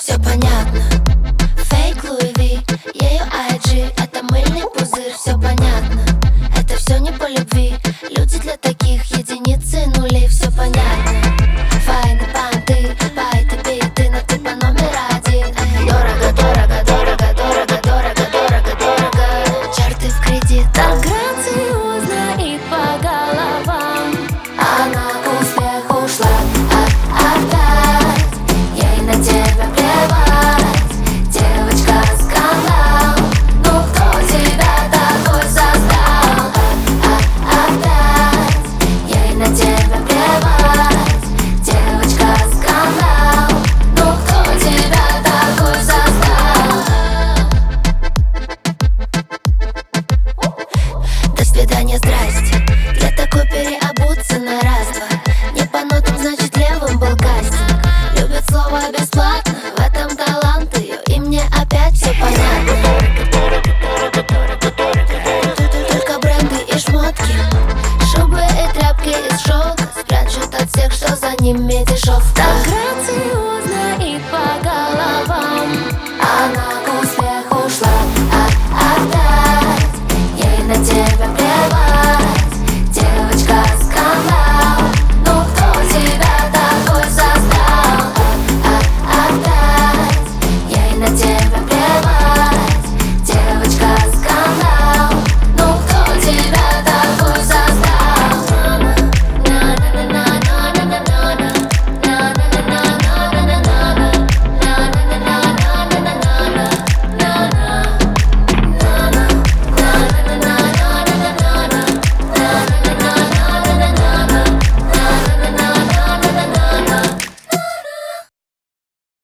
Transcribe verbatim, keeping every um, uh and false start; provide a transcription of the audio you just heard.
все понятно. Фейк Луи Ви, ее ай джи — это мыльный пузырь, все понятно. Это все не по любви, люди для таких единицы нулей, все понятно. Файны понты, байты, биты, но ты по номер один. Дорого, дорого, дорого, дорого, дорого, дорого, дорого. Чарты в кредит, так грациозно и по головам. Она к успеху шла, а опять ей на тебя плевать. Девочка скандал, ну кто тебя такой создал? А, а, опять ей на тебя плевать. Девочка скандал, ну кто тебя такой создал? До свидания, здрасте. Для такой переобуться на раз-два. Не по нотам, значит левым был кастинг. Любят слово бесплатно.